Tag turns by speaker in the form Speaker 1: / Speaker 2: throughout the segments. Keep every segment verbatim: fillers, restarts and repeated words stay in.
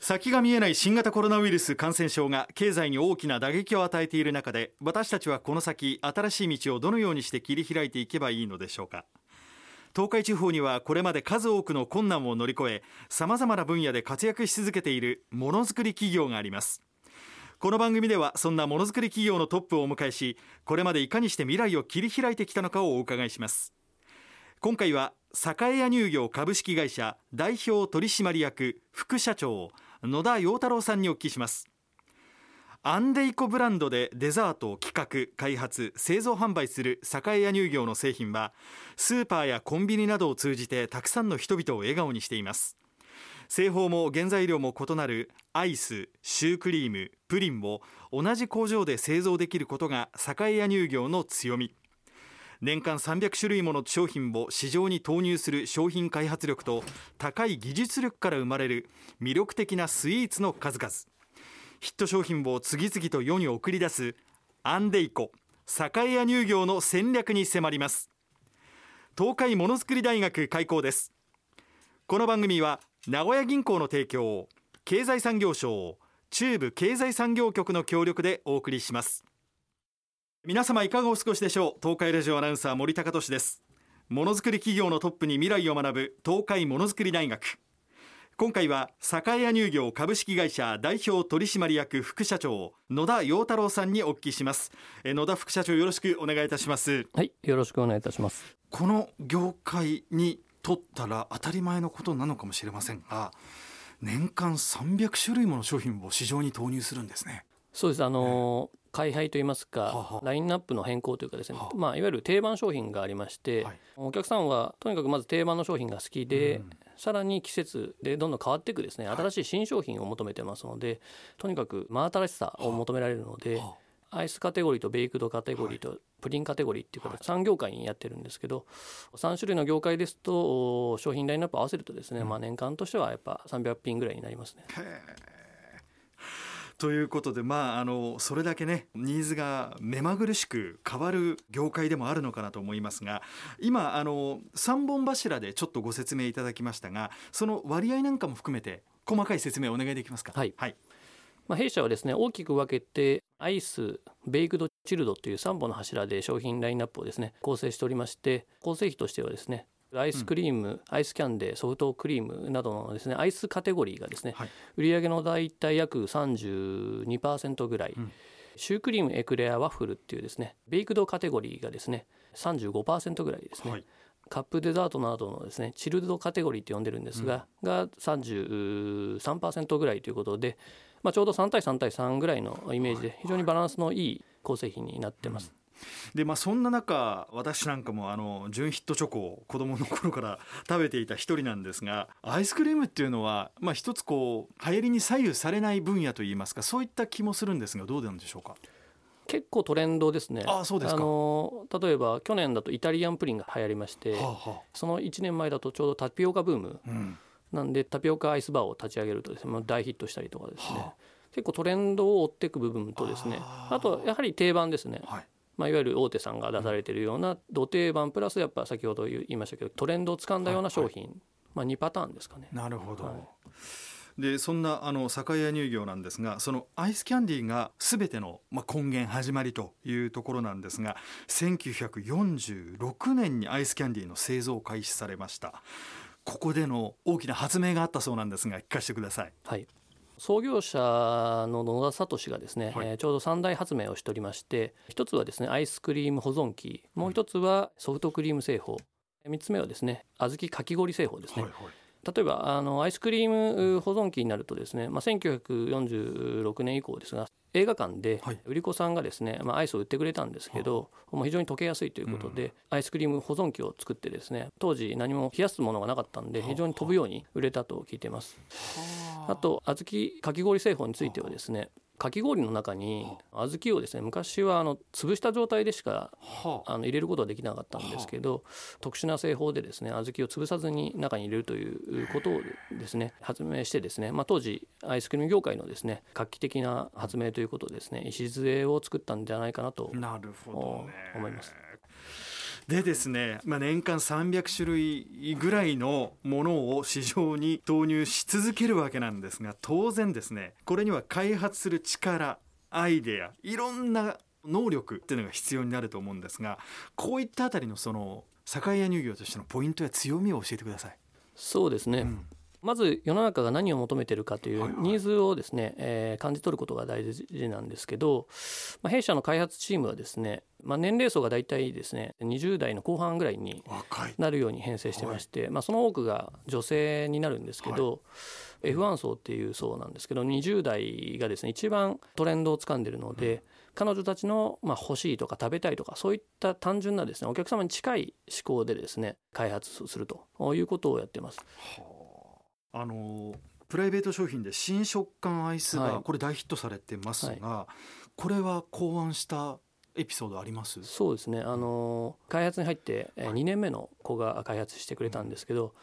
Speaker 1: 先が見えない新型コロナウイルス感染症が経済に大きな打撃を与えている中で、私たちはこの先新しい道をどのようにして切り開いていけばいいのでしょうか。東海地方にはこれまで数多くの困難を乗り越え、さまざまな分野で活躍し続けているものづくり企業があります。この番組ではそんなものづくり企業のトップをお迎えし、これまでいかにして未来を切り開いてきたのかをお伺いします。今回は栄屋乳業株式会社代表取締役副社長野田陽太郎さんにお聞きします。アンデイコブランドでデザートを企画開発製造販売する栄屋乳業の製品は、スーパーやコンビニなどを通じてたくさんの人々を笑顔にしています。製法も原材料も異なるアイス、シュークリーム、プリンを同じ工場で製造できることが栄屋乳業の強み。年間さんびゃくしゅるいもの商品を市場に投入する商品開発力と高い技術力から生まれる魅力的なスイーツの数々。ヒット商品を次々と世に送り出すアンデイコ栄屋乳業の戦略に迫ります。東海ものづくり大学開校です。この番組は名古屋銀行の提供、経済産業省、中部経済産業局の協力でお送りします。皆様いかがお過ごしでしょう。東海ラジオアナウンサー森高俊です。ものづくり企業のトップに未来を学ぶ東海ものづくり大学。今回は栄屋乳業株式会社代表取締役副社長野田陽太郎さんにお聞きします。え野田副社長、よろしくお願いいたします。
Speaker 2: はい、よろしくお願いいたします。
Speaker 1: この業界にとったら当たり前のことなのかもしれませんが、年間さんびゃくしゅるいもの商品を市場に投入するんですね。
Speaker 2: そうです。あのーえー開廃といいますか、
Speaker 1: はは
Speaker 2: ラインナップの変更というかですね、
Speaker 1: は
Speaker 2: まあ、いわゆる定番商品がありまして、はい、お客さんはとにかくまず定番の商品が好きで、うん、さらに季節でどんどん変わっていくですね、新しい新商品を求めてますので、はい、とにかく真新しさを求められるので、アイスカテゴリーとベイクドカテゴリーとプリンカテゴリーっていう形、さん業界にやってるんですけど、さんしゅるいの業界ですと商品ラインナップ合わせるとですね、うん、まあ、年間としてはやっぱさんびゃくぴんぐらいになりますね。
Speaker 1: ということで、まあ、あのそれだけねニーズが目まぐるしく変わる業界でもあるのかなと思いますが、今あのさんぼん柱でちょっとご説明いただきましたが、その割合なんかも含めて細かい説明をお願いできますか。
Speaker 2: はい、
Speaker 1: はい。
Speaker 2: まあ、弊社はですね大きく分けてアイス、ベイクド、チルドというさんぼんの柱で商品ラインナップをですね構成しておりまして、構成費としてはですねアイスクリーム、うん、アイスキャンデー、ソフトクリームなどのですねアイスカテゴリーがですね、はい、売上のだいたい約 さんじゅうにパーセント ぐらい、うん、シュークリームエクレアワッフルっていうですねベイクドカテゴリーがですね さんじゅうごパーセント ぐらいですね、はい、カップデザートなどのですねチルドカテゴリーって呼んでるんですが、うん、が さんじゅうさんパーセント ぐらいということで、まあ、ちょうどさんたいさんたいさんぐらいのイメージで非常にバランスのいい構成費になってます。
Speaker 1: うん、でまあ、そんな中私なんかもあの純ヒットチョコを子供の頃から食べていた一人なんですが、アイスクリームっていうのは、まあ、一つこう流行りに左右されない分野といいますか、そういった気もするんですが、どうなんでしょうか。
Speaker 2: 結構トレンドですね。
Speaker 1: ああ、そうですか。
Speaker 2: あの例えば去年だとイタリアンプリンが流行りまして、はあはあ、そのいちねんまえだとちょうどタピオカブーム、うん、なんでタピオカアイスバーを立ち上げるとですね大ヒットしたりとかですね、はあ、結構トレンドを追っていく部分とですね、あ, あとやはり定番ですね、はい、まあ、いわゆる大手さんが出されているような土定番プラスやっぱ先ほど言いましたけどトレンドを掴んだような商品、はいはい、まあ、にパターンですかね。
Speaker 1: なるほど、
Speaker 2: はい、
Speaker 1: でそんなあの栄屋乳業なんですが、そのアイスキャンディーが全ての、まあ、根源始まりというところなんですが、せんきゅうひゃくよんじゅうろくねんにアイスキャンディーの製造を開始されました。ここでの大きな発明があったそうなんですが、聞かせてください。
Speaker 2: はい、創業者の野田聡がですね、はい、えー、ちょうどさんだい発明をしておりまして、一つはですねアイスクリーム保存機、もう一つはソフトクリーム製法、みっつめはですね小豆かき氷製法ですね。はいはい、例えばあのアイスクリーム保存機になるとですね、まあ、せんきゅうひゃくよんじゅうろくねん以降ですが、映画館で売り子さんがですね、まあ、アイスを売ってくれたんですけど、もう非常に溶けやすいということで、うん、アイスクリーム保存機を作ってですね、当時何も冷やすものがなかったんで非常に飛ぶように売れたと聞いています。あと小豆かき氷製法についてはですね、かき氷の中に小豆をですね昔はあの潰した状態でしかあの入れることはできなかったんですけど、特殊な製法でですね小豆を潰さずに中に入れるということをですね発明してですね、まあ、当時アイスクリーム業界のですね画期的な発明ということでですね礎を作ったんじゃないかなと
Speaker 1: なるほど、ね、
Speaker 2: 思います。
Speaker 1: でですね、まあ、年間さんびゃくしゅるいぐらいのものを市場に投入し続けるわけなんですが、当然ですね、これには開発する力、アイデア、いろんな能力っていうのが必要になると思うんですが、こういったあたりのその栄屋乳業としてのポイントや強みを教えてください。
Speaker 2: そうですね、うん、まず世の中が何を求めているかというニーズをですね、はいはい、えー、感じ取ることが大事なんですけど、まあ、弊社の開発チームはですね、まあ、年齢層が大体ですねにじゅうだいの後半ぐらいになるように編成してまして、はい、まあ、その多くが女性になるんですけど、はい、エフワン 層っていう層なんですけど、にじゅうだいがですね一番トレンドを掴んでいるので、うん、彼女たちのまあ欲しいとか食べたいとか、そういった単純なですねお客様に近い思考でですね開発するということをやっています。
Speaker 1: あのプライベート商品で新食感アイスがこれ大ヒットされてますが、はいはい、これは考案したエピソードあります？
Speaker 2: そうですね、あの開発に入ってにねんめの子が開発してくれたんですけど、はい、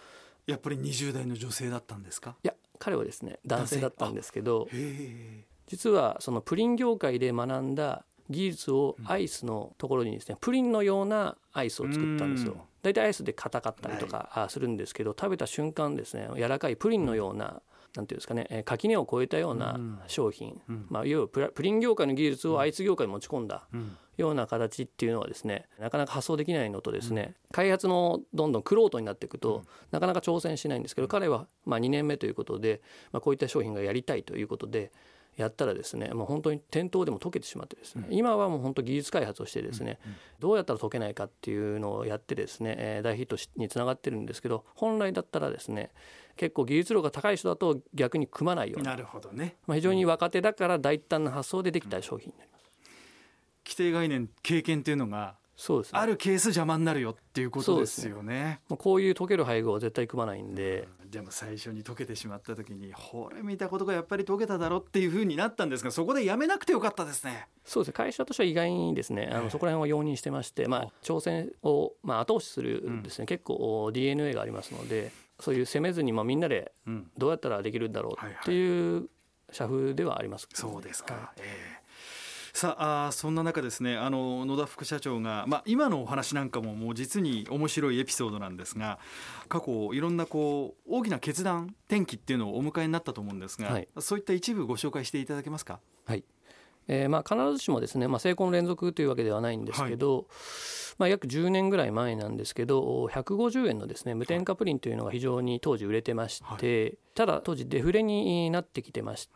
Speaker 1: やっぱりにじゅうだいの女性だったんですか？
Speaker 2: いや、彼はですね男性だったんですけど、実はそのプリン業界で学んだ技術をアイスのところにですね、プリンのようなアイスを作ったんですよ。だいたいアイスで硬かったりとかするんですけど、食べた瞬間ですね柔らかいプリンのような、なんていうんですかね、垣根を越えたような商品、まあ、いわゆるプリン業界の技術をアイス業界に持ち込んだような形っていうのはですねなかなか発想できないのとですね、開発のどんどん玄人になっていくとなかなか挑戦しないんですけど、彼はまあにねんめということで、まあ、こういった商品がやりたいということでやったらですね、もう本当に店頭でも溶けてしまってですね、うん、今はもう本当技術開発をしてですね、うんうん、どうやったら溶けないかっていうのをやってですね、えー、大ヒットにつながってるんですけど、本来だったらですね結構技術力が高い人だと逆に組まないような、
Speaker 1: なるほどね、
Speaker 2: まあ、非常に若手だから大胆な発想でできた商品になります。
Speaker 1: 規定概念経験っていうのがそうですね、あるケース邪魔になるよっていうことですよね。
Speaker 2: もうこういう溶ける配合は絶対組まないんで、
Speaker 1: うん、でも最初に溶けてしまった時にこれ見たことがやっぱり溶けただろっていう風になったんですが、そこでやめなくてよかったですね。
Speaker 2: そうですね、会社としては意外にですね、あのそこら辺を容認してまして、まあ、挑戦をまあ後押しするですね、うん、結構 ディーエヌエー がありますので、そういう攻めずにまあみんなでどうやったらできるんだろうっていう社風ではあります、ね。
Speaker 1: そうですか、はい、えーさあ、あそんな中ですね、あの野田副社長が、まあ、今のお話なんかももう実に面白いエピソードなんですが、過去いろんなこう大きな決断転機っていうのをお迎えになったと思うんですが、はい、そういった一部ご紹介していただけますか？
Speaker 2: はい、えーまあ、必ずしもですね、まあ、成功の連続というわけではないんですけど、はい、まあ、約じゅうねんぐらい前なんですけど、ひゃくごじゅうえんのですね無添加プリンというのが非常に当時売れてまして、はい、ただ当時デフレになってきてまして、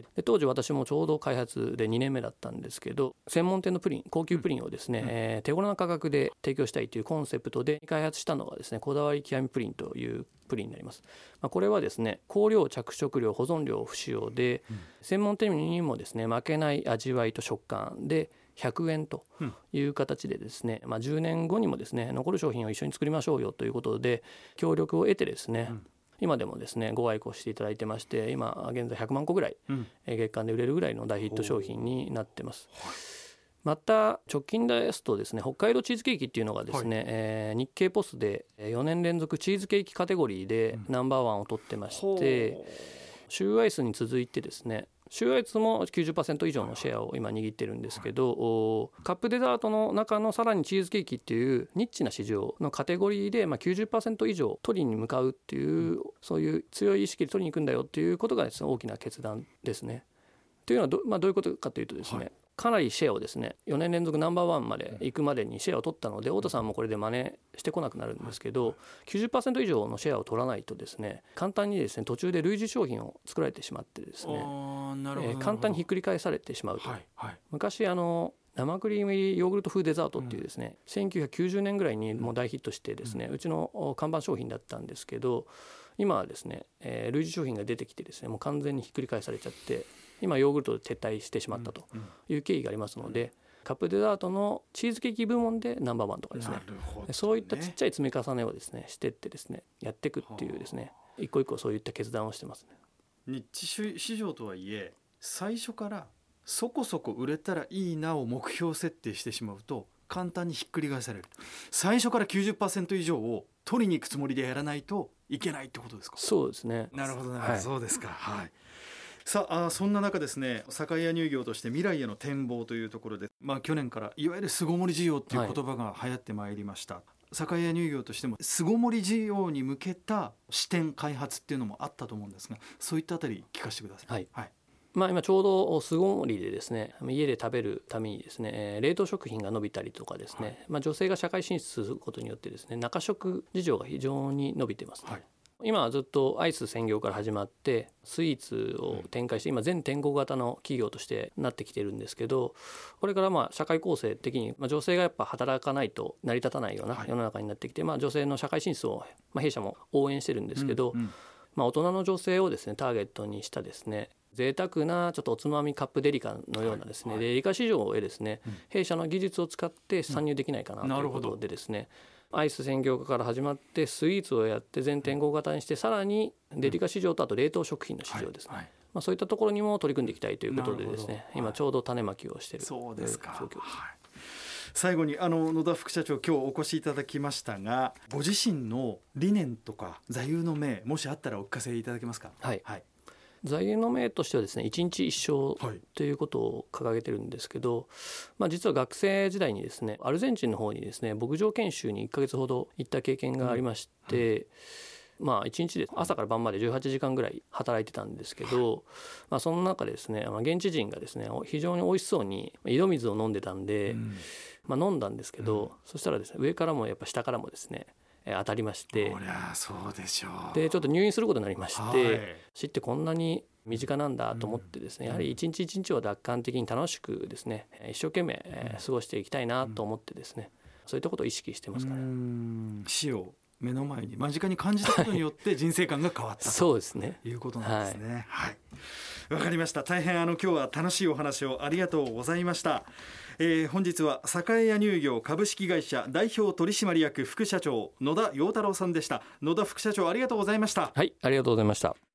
Speaker 2: で当時私もちょうど開発でにねんめだったんですけど、専門店のプリン、高級プリンをですね、うんえー、手頃な価格で提供したいというコンセプトで開発したのがですね、こだわり極みプリンというプリンになります。まあ、これはですね香料、着色料、保存料不使用で、うん、専門店にもですね負けない味わいと食感でひゃくえんという形でですね、うんまあ、じゅうねんごにもですね残る商品を一緒に作りましょうよということで協力を得てですね、うん、今でもですねご愛顧していただいてまして、今現在ひゃくまんこぐらい、うん、月間で売れるぐらいの大ヒット商品になってます。また直近ですとですね北海道チーズケーキっていうのがですね、はいえー、日経ポスでよねん連続チーズケーキカテゴリーでナンバーワンを取ってまして、うん、シューアイスに続いてですねシューアイスも きゅうじゅっパーセント 以上のシェアを今握ってるんですけど、カップデザートの中のさらにチーズケーキっていうニッチな市場のカテゴリーでまあ きゅうじゅっパーセント 以上取りに向かうっていう、うん、そういう強い意識で取りに行くんだよっていうことがですね大きな決断ですね。というのは ど,、まあ、どういうことかというとですね、はい、かなりシェアをですねよねん連続ナンバーワンまで行くまでにシェアを取ったので、太田さんもこれで真似してこなくなるんですけど、 きゅうじゅっパーセント 以上のシェアを取らないとですね簡単にですね途中で類似商品を作られてしまってですね、あーなるほど、えー、簡単にひっくり返されてしまうと、はいはい、昔あの生クリーム入りヨーグルト風デザートっていうですね、うん、せんきゅうひゃくきゅうじゅうねんぐらいにもう大ヒットしてですね、うん、うちの看板商品だったんですけど、今はですね、えー、類似商品が出てきてですねもう完全にひっくり返されちゃって、今ヨーグルトで撤退してしまったという経緯がありますので、うんうん、カップデザートのチーズケーキ部門でナンバーワンとかですね、ね、そういったちっちゃい積み重ねをですねしてってですねやっていくっていうですね、一個一個そういった決断をしてますね。
Speaker 1: ニッチ市場とはいえ最初からそこそこ売れたらいいなを目標設定してしまうと簡単にひっくり返される。最初から きゅうじゅっパーセント 以上を取りに行くつもりでやらないといけないってことですか？
Speaker 2: そうですね。
Speaker 1: なるほどなるほど、はい、そうですか、はい。 さあ、そんな中ですね、酒屋乳業として未来への展望というところで、まあ、去年からいわゆる巣ごもり需要っていう言葉が流行ってまいりました、はい、酒屋乳業としても巣ごもり需要に向けた視点開発っていうのもあったと思うんですが、そういったあたり聞かせてください。はい、はい。
Speaker 2: まあ、今ちょうど巣ごもりでですね、家で食べるためにですね、冷凍食品が伸びたりとかですね、はい、まあ、女性が社会進出することによってですね、中食事情が非常に伸びてますね。はい、今はずっとアイス専業から始まってスイーツを展開して、今全天候型の企業としてなってきてるんですけど、これからまあ社会構成的に女性がやっぱ働かないと成り立たないような世の中になってきて、まあ女性の社会進出をまあ弊社も応援してるんですけど、まあ大人の女性をですねターゲットにしたですね贅沢なちょっとおつまみカップデリカのようなですね、デリカ市場へですね弊社の技術を使って参入できないかなということでですね、アイス専業化から始まってスイーツをやって全天候型にして、さらにデリカ市場とあと冷凍食品の市場ですね、はいはい、まあ、そういったところにも取り組んでいきたいということでですね、今ちょうど種まきをしている状況です。
Speaker 1: はい、最後にあの野田副社長、今日お越しいただきましたが、ご自身の理念とか座右の銘、もしあったらお聞かせいただけますか。
Speaker 2: はい、はい。座右の銘としてはですね、一日一生ということを掲げてるんですけど、まあ、実は学生時代にですねアルゼンチンの方にですね牧場研修にいっかげつほど行った経験がありまして、うん、まあいちにちで朝から晩までじゅうはちじかんぐらい働いてたんですけど、まあ、その中でですね現地人がですね非常に美味しそうに井戸水を飲んでたんで、うん、まあ、飲んだんですけど、うん、そしたらですね上からもやっぱ下からもですね当たりまして、
Speaker 1: そりゃそうでしょう。
Speaker 2: でちょっと入院することになりまして、はい、死ってこんなに身近なんだと思ってですね、うん、やはり一日一日を楽観的に楽しくですね一生懸命過ごしていきたいなと思ってですね、そういったことを意識してますから、ね、うー
Speaker 1: ん死を目の前に間近に感じたことによって人生観が変わったと
Speaker 2: そうですね、
Speaker 1: いうことなんですね。はい、わかりました。大変あの今日は楽しいお話をありがとうございました。えー、本日は栄屋乳業株式会社代表取締役副社長野田洋太郎さんでした。野田副社長、ありがとうございました。
Speaker 2: はい、ありがとうございました。